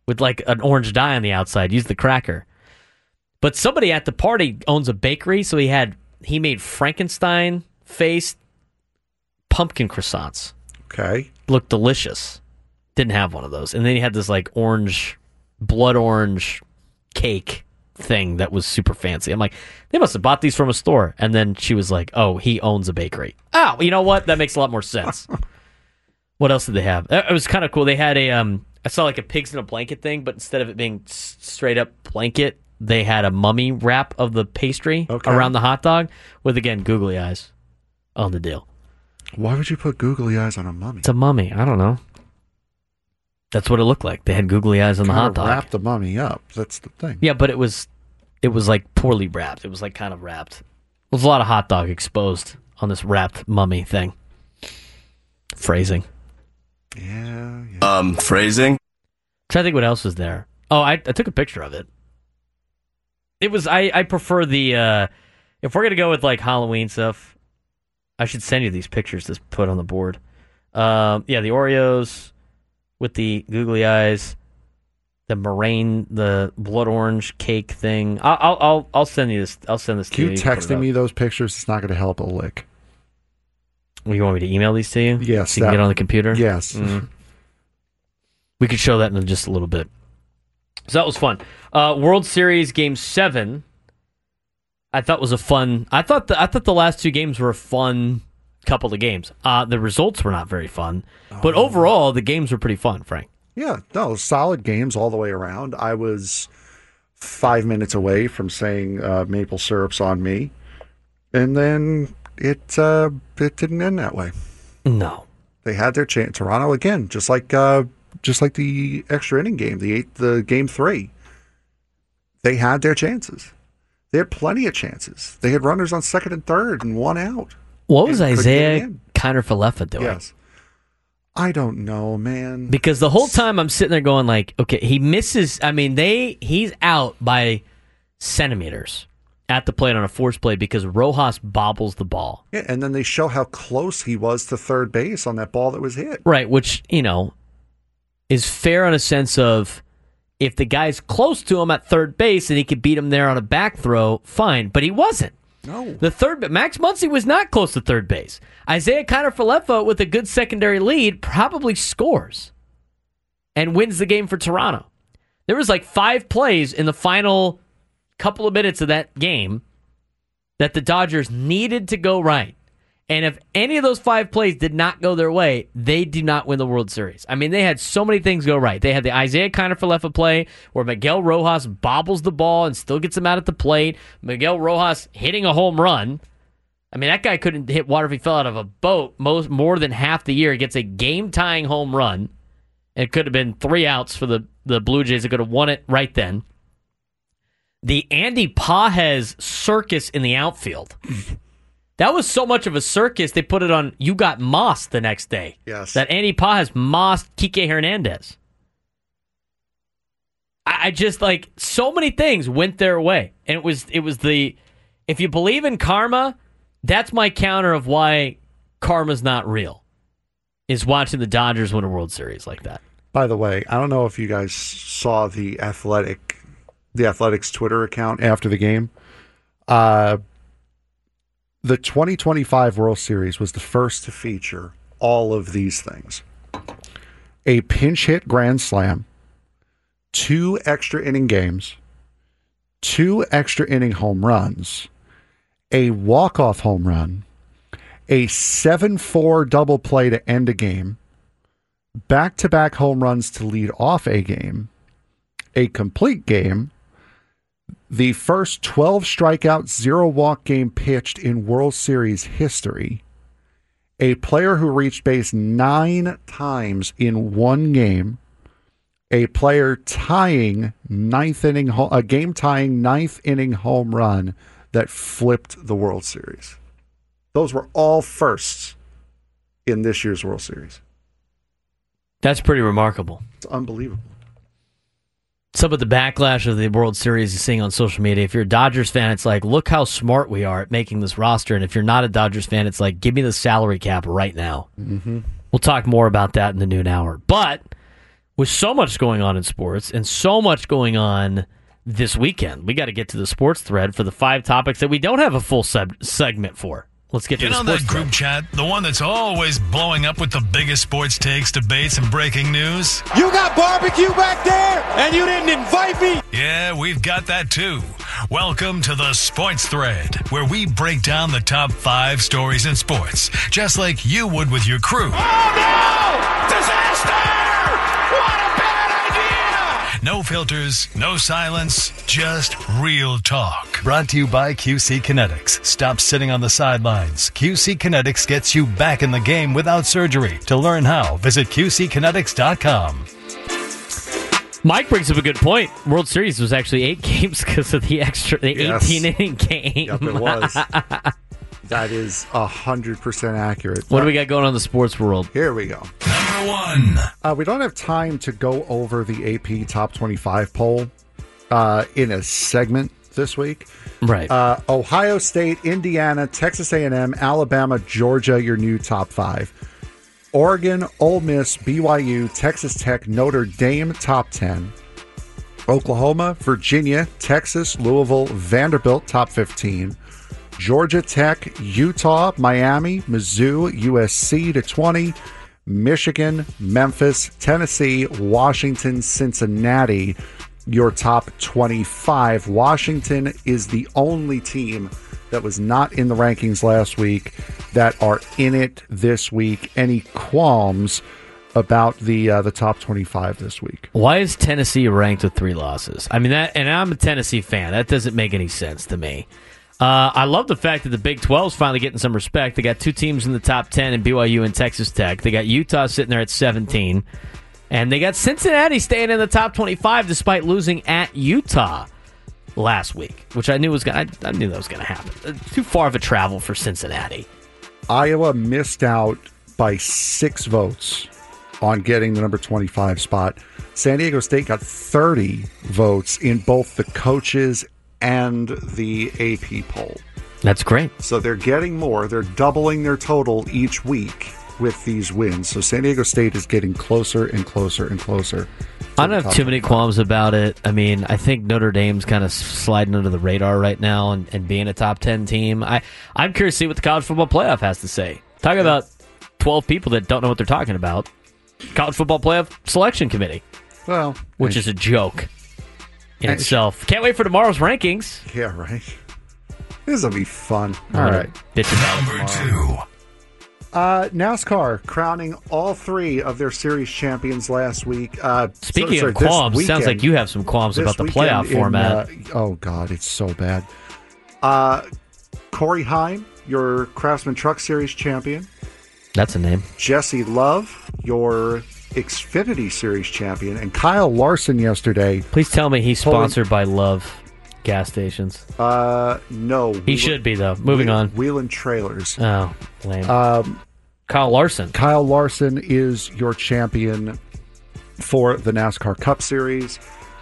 with like an orange dye on the outside. Use the cracker. But somebody at the party owns a bakery, so he had he made Frankenstein-faced pumpkin croissants. Okay. Looked delicious. Didn't have one of those. And then he had this like orange, blood orange cake thing that was super fancy. I'm like, they must have bought these from a store. And then she was like, oh, he owns a bakery. Oh, you know what? That makes a lot more sense. What else did they have? It was kind of cool. They had a, um, I saw like a pigs in a blanket thing, but instead of it being s- straight up blanket, they had a mummy wrap of the pastry Okay. around the hot dog with, again, googly eyes on the deal. Why would you put googly eyes on a mummy? It's a mummy. I don't know. That's what it looked like. They had googly eyes on the hot dog. Wrap the mummy up. That's the thing. Yeah, but it was it was like poorly wrapped. It was like kind of wrapped. There was a lot of hot dog exposed on this wrapped mummy thing. Phrasing. Yeah. yeah. Um, phrasing. Try to think what else was there. Oh, I, I took a picture of it. It was I, I prefer the uh, if we're gonna go with like Halloween stuff, I should send you these pictures to put on the board. Um, yeah, the Oreos with the googly eyes, the meringue, the blood orange cake thing. I'll I'll I'll, I'll send you this. I'll send this to Keep you. You can put it texting up. me those pictures. It's not going to help a lick. You want me to email these to you? Yes. So you can that- get on the computer? Yes. Mm. We could show that in just a little bit. So that was fun. Uh, World Series Game Seven, I thought was a fun. I thought the I thought the last two games were a fun couple of games. Uh, the results were not very fun, but overall the games were pretty fun. Frank. Yeah, no, solid games all the way around. I was five minutes away from saying uh, maple syrup's on me, and then it uh, it didn't end that way. No, they had their chance. Toronto again, just like uh, just like the extra inning game, the eight, the game three. They had their chances. They had plenty of chances. They had runners on second and third and one out. What was And couldn't get it Isaiah in. Kiner-Falefa doing? Yes. I don't know, man. Because the whole time I'm sitting there going like, okay, he misses. I mean, they he's out by centimeters at the plate on a force play because Rojas bobbles the ball. Yeah, and then they show how close he was to third base on that ball that was hit. Right, which, you know, is fair in a sense of if the guy's close to him at third base and he could beat him there on a back throw, fine. But he wasn't. No. The third, Max Muncy was not close to third base. Isaiah Kiner-Falefa, with a good secondary lead, probably scores and wins the game for Toronto. There was like five plays in the final couple of minutes of that game that the Dodgers needed to go right. And if any of those five plays did not go their way, they do not win the World Series. I mean, they had so many things go right. They had the Isaiah Kiner-Falefa play where Miguel Rojas bobbles the ball and still gets him out at the plate. Miguel Rojas hitting a home run. I mean, that guy couldn't hit water if he fell out of a boat most more than half the year. He gets a game-tying home run. It could have been three outs for the, the Blue Jays. They could have won it right then. The Andy Pages circus in the outfield. That was so much of a circus, they put it on You Got Mossed the next day. Yes. That Andy Pages mossed Kike Hernandez. I, I just, like, so many things went their way. And it was, it was the, if you believe in karma, that's my counter of why karma's not real, is watching the Dodgers win a World Series like that. By the way, I don't know if you guys saw the Athletic, the Athletics Twitter account after the game. Uh, the twenty twenty-five World Series was the first to feature all of these things: a pinch hit grand slam, two extra inning games, two extra inning home runs, a walk-off home run, a seven four double play to end a game, back-to-back home runs to lead off a game, a complete game, the first twelve strikeout, zero walk game pitched in World Series history, a player who reached base nine times in one game, a player tying ninth inning, a game tying ninth inning home run that flipped the World Series. Those were all firsts in this year's World Series. That's pretty remarkable. It's unbelievable. Some of the backlash of the World Series is seeing on social media. If you're a Dodgers fan, it's like, look how smart we are at making this roster. And if you're not a Dodgers fan, it's like, give me the salary cap right now. Mm-hmm. We'll talk more about that in the noon hour. But with so much going on in sports and so much going on this weekend, we got to get to the sports thread for the five topics that we don't have a full sub- segment for. Let's get to you the know sports that group thread. chat, the one that's always blowing up with the biggest sports takes, debates, and breaking news? You got barbecue back there, and you didn't invite me? Yeah, we've got that too. Welcome to the Sports Thread, where we break down the top five stories in sports, just like you would with your crew. Oh no! Disaster! What a bad idea! No filters, no silence, just real talk. Brought to you by Q C Kinetics. Stop sitting on the sidelines. Q C Kinetics gets you back in the game without surgery. To learn how, visit Q C kinetics dot com. Mike brings up a good point. World Series was actually eight games because of the extra, the Yes. eighteen-inning game. Yep, it was. That is one hundred percent accurate. What do we got going on in the sports world? Here we go. Number one. Uh, we don't have time to go over the A P Top twenty-five poll uh, in a segment this week. Right. Uh, Ohio State, Indiana, Texas A and M, Alabama, Georgia, your new top five. Oregon, Ole Miss, B Y U, Texas Tech, Notre Dame, top ten. Oklahoma, Virginia, Texas, Louisville, Vanderbilt, top fifteen. Georgia Tech, Utah, Miami, Mizzou, U S C to twenty. Michigan, Memphis, Tennessee, Washington, Cincinnati, your top twenty-five. Washington is the only team that was not in the rankings last week that are in it this week. Any qualms about the uh, the top twenty-five this week? Why is Tennessee ranked with three losses? I mean, that, and I'm a Tennessee fan. That doesn't make any sense to me. Uh, I love the fact that the Big twelve is finally getting some respect. They got two teams in the top ten in B Y U and Texas Tech. They got Utah sitting there at seventeen. And they got Cincinnati staying in the top twenty-five despite losing at Utah last week, which I knew was going. I, I knew that was going to happen. Uh, too far of a travel for Cincinnati. Iowa missed out by six votes on getting the number twenty-five spot. San Diego State got thirty votes in both the coaches and the A P poll. That's great. So they're getting more. They're doubling their total each week with these wins. So San Diego State is getting closer and closer and closer. I don't have too many qualms about it. I mean, I think Notre Dame's kind of sliding under the radar right now and, and being a top ten team. I, I'm curious to see what the College Football Playoff has to say. Talking about twelve people that don't know what they're talking about. College Football Playoff Selection Committee. Well, which is a joke in itself. Can't wait for tomorrow's rankings. Yeah, right. This will be fun. All All right. right. Bitch about Number two. Uh, NASCAR crowning all three of their series champions last week. Uh, Speaking so- of sorry, this qualms, sounds weekend- like you have some qualms this about the weekend playoff in, format. uh, oh, God, it's so bad. Uh, Corey Heim, your Craftsman Truck Series champion. That's a name. Jesse Love, your Xfinity Series champion. And Kyle Larson yesterday. Please tell me he's pulling- sponsored by Love gas stations. Uh, no. He should be, though. Moving Wheel- on. Wheeling Trailers. Oh, lame. Um, Kyle Larson. Kyle Larson is your champion for the NASCAR Cup Series.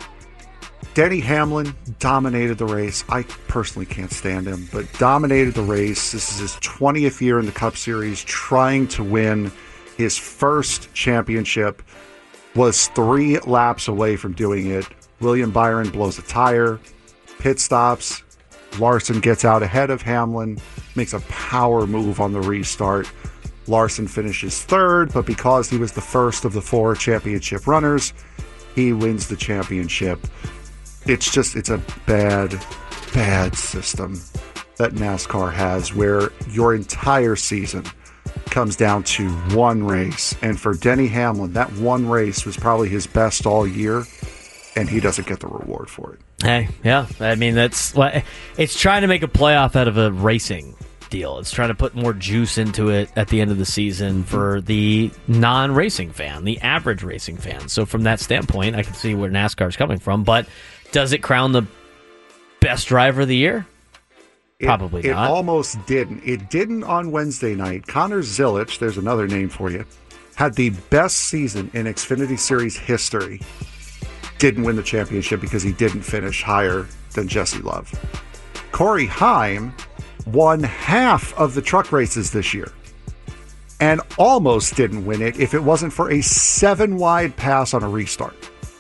Denny Hamlin dominated the race. I personally can't stand him, but dominated the race. This is his twentieth year in the Cup Series, trying to win his first championship. Was three laps away from doing it. William Byron blows a tire. Pit stops. Larson gets out ahead of Hamlin, makes a power move on the restart. Larson finishes third, but because he was the first of the four championship runners, he wins the championship. It's just, it's a bad, bad system that NASCAR has where your entire season comes down to one race. And for Denny Hamlin, that one race was probably his best all year, and he doesn't get the reward for it. Hey, yeah. I mean, that's it's trying to make a playoff out of a racing deal. It's trying to put more juice into it at the end of the season for the non-racing fan, the average racing fan. So from that standpoint, I can see where NASCAR is coming from. But does it crown the best driver of the year? It, Probably it not. almost didn't. It didn't on Wednesday night. Connor Zilic, there's another name for you, had the best season in Xfinity Series history. Didn't win the championship because he didn't finish higher than Jesse Love. Corey Heim won half of the truck races this year. and almost didn't win it if it wasn't for a seven-wide pass on a restart.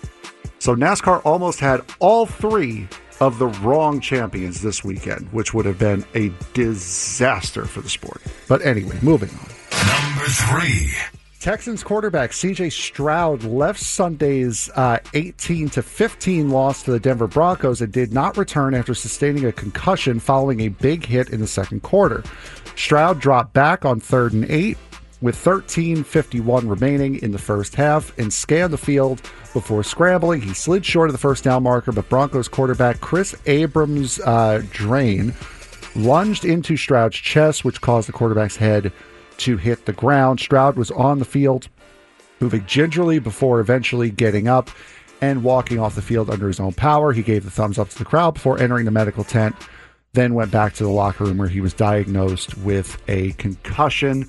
So NASCAR almost had all three of the wrong champions this weekend, which would have been a disaster for the sport. But anyway, moving on. Number three. Texans quarterback C J Stroud left Sunday's uh, eighteen to fifteen loss to the Denver Broncos and did not return after sustaining a concussion following a big hit in the second quarter. Stroud dropped back on third and eight with thirteen fifty-one remaining in the first half and scanned the field before scrambling. He slid short of the first down marker, but Broncos quarterback Chris Abrams' uh, drain lunged into Stroud's chest, which caused the quarterback's head to hit the ground. Stroud was on the field, moving gingerly before eventually getting up and walking off the field under his own power. He gave the thumbs up to the crowd before entering the medical tent, then went back to the locker room where he was diagnosed with a concussion.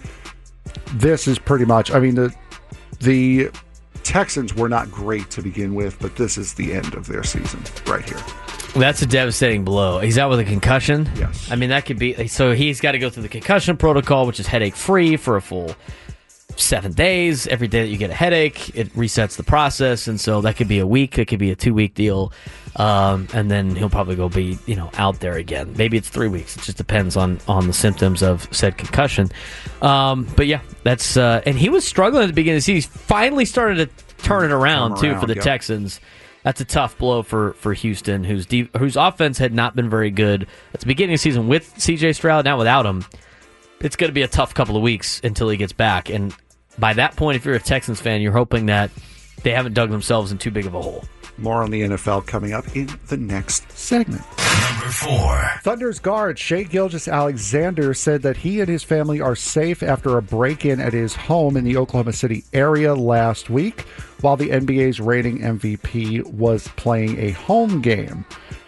This is pretty much, I mean, the the Texans were not great to begin with, but this is the end of their season right here. That's a devastating blow. He's out with a concussion? Yes. I mean, that could be... So he's got to go through the concussion protocol, which is headache-free for a full seven days. Every day that you get a headache, it resets the process, and so that could be a week. It could be a two-week deal, um, and then he'll probably go be, you know, out there again. Maybe it's three weeks. It just depends on, on the symptoms of said concussion. Um, but, yeah, that's... Uh, and he was struggling at the beginning of the season. He's finally started to turn it around, turn around too, for the yep. Texans. That's a tough blow for, for Houston, whose de- whose offense had not been very good at the beginning of the season with C J Stroud. Now without him, it's going to be a tough couple of weeks until he gets back. And by that point, if you're a Texans fan, you're hoping that they haven't dug themselves in too big of a hole. More on the N F L coming up in the next segment. Number four. Thunder's guard Shai Gilgeous-Alexander said that he and his family are safe after a break-in at his home in the Oklahoma City area last week, while the N B A's reigning M V P was playing a home game.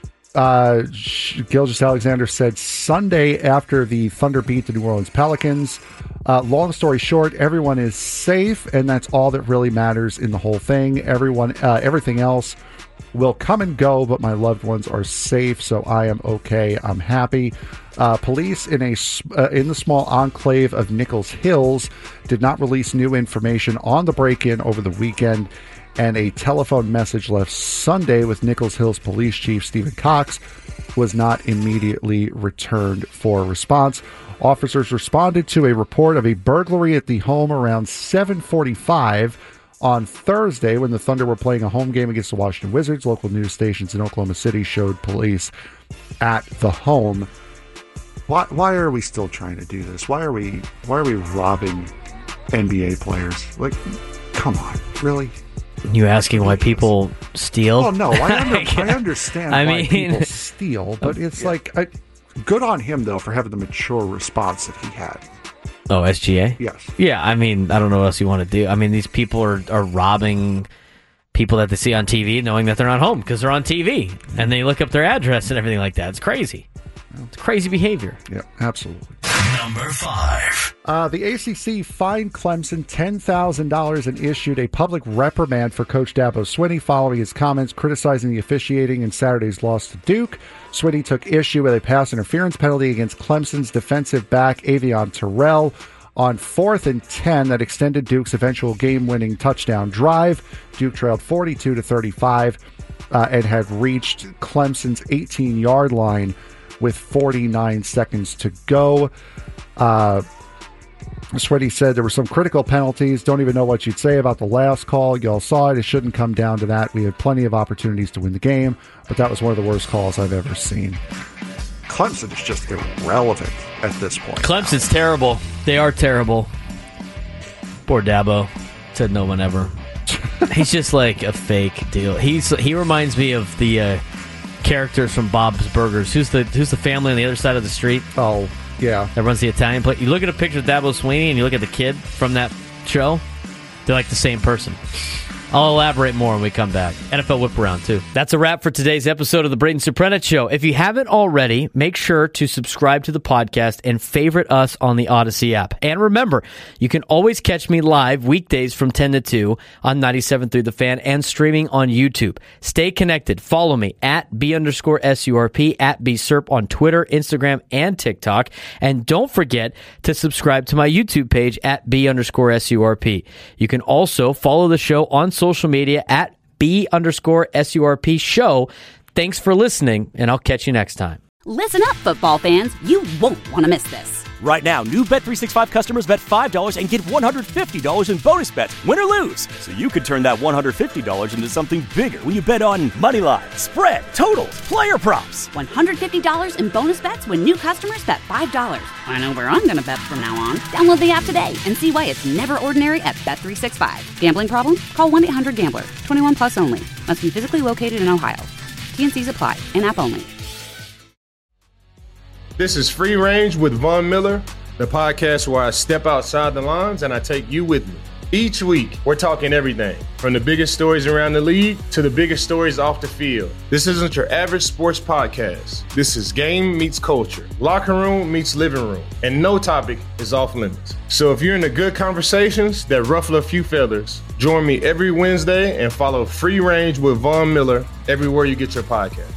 Uh, Gilgeous-Alexander said Sunday after the Thunder beat the New Orleans Pelicans, uh, long story short, everyone is safe, and that's all that really matters in the whole thing. Everyone, uh, everything else will come and go, but my loved ones are safe, so I am okay. I'm happy. Uh, police in a uh, in the small enclave of Nichols Hills did not release new information on the break-in over the weekend, and a telephone message left Sunday with Nichols Hills Police Chief Stephen Cox was not immediately returned for response. Officers responded to a report of a burglary at the home around seven forty-five on Thursday when the Thunder were playing a home game against the Washington Wizards. Local news stations in Oklahoma City showed police at the home. Why, why are we still trying to do this? Why are we why are we robbing N B A players? Like, come on, really? You asking why people steal? Oh no, I, under, I understand I why mean, people steal, but it's yeah. like I, good on him though for having the mature response that he had. Oh, S G A? Yes. Yeah, I mean, I don't know what else you want to do. I mean, these people are, are robbing people that they see on T V knowing that they're not home because they're on T V, and they look up their address and everything like that. It's crazy. It's crazy behavior. Yeah, absolutely. Number five. Uh, the A C C fined Clemson ten thousand dollars and issued a public reprimand for Coach Dabo Swinney following his comments criticizing the officiating in Saturday's loss to Duke. Swinney took issue with a pass interference penalty against Clemson's defensive back Avion Terrell on fourth and ten that extended Duke's eventual game-winning touchdown drive. Duke trailed forty-two to thirty-five uh, and had reached Clemson's eighteen-yard line with forty-nine seconds to go. Uh, Swinney said there were some critical penalties. Don't even know what you'd say about the last call. Y'all saw it. It shouldn't come down to that. We had plenty of opportunities to win the game, but that was one of the worst calls I've ever seen. Clemson is just irrelevant at this point. Clemson's terrible. They are terrible. Poor Dabo. Said no one ever. He's just like a fake deal. He's He reminds me of the uh, characters from Bob's Burgers. Who's the Who's the family on the other side of the street? Oh, yeah. That runs the Italian place. You look at a picture of Dabo Swinney and you look at the kid from that show, they're like the same person. I'll elaborate more when we come back. N F L whip around, too. That's a wrap for today's episode of the Brayden Suprenant Show. If you haven't already, make sure to subscribe to the podcast and favorite us on the Odyssey app. And remember, you can always catch me live weekdays from ten to two on ninety-seven point three The Fan and streaming on YouTube. Stay connected. Follow me at B underscore S U R P, at B S U R P on Twitter, Instagram, and TikTok. And don't forget to subscribe to my YouTube page at B underscore S U R P. You can also follow the show on social media at B underscore S U R P show. Thanks for listening, and I'll catch you next time. Listen up, football fans. You won't want to miss this. Right now, new Bet three sixty-five customers bet five dollars and get one hundred fifty dollars in bonus bets, win or lose. So you could turn that one hundred fifty dollars into something bigger when you bet on money line, spread, totals, player props. one hundred fifty dollars in bonus bets when new customers bet five dollars. I know where I'm going to bet from now on. Download the app today and see why it's never ordinary at Bet three sixty-five. Gambling problem? Call one eight hundred gambler. twenty-one plus only. Must be physically located in Ohio. T N Cs apply. In-app only. This is Free Range with Von Miller, the podcast where I step outside the lines and I take you with me. Each week, we're talking everything from the biggest stories around the league to the biggest stories off the field. This isn't your average sports podcast. This is game meets culture, locker room meets living room, and no topic is off limits. So if you're into good conversations that ruffle a few feathers, join me every Wednesday and follow Free Range with Von Miller everywhere you get your podcast.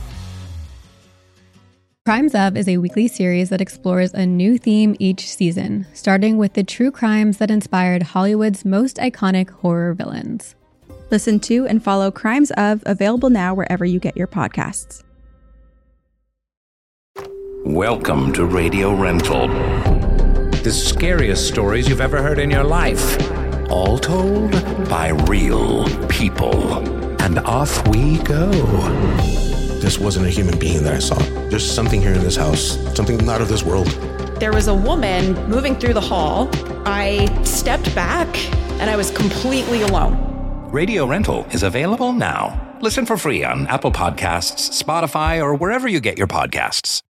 Crimes Of is a weekly series that explores a new theme each season, starting with the true crimes that inspired Hollywood's most iconic horror villains. Listen to and follow Crimes Of, available now wherever you get your podcasts. Welcome to Radio Rental. The scariest stories you've ever heard in your life. All told by real people. And off we go. This wasn't a human being that I saw. There's something here in this house, something not of this world. There was a woman moving through the hall. I stepped back and I was completely alone. Radio Rental is available now. Listen for free on Apple Podcasts, Spotify, or wherever you get your podcasts.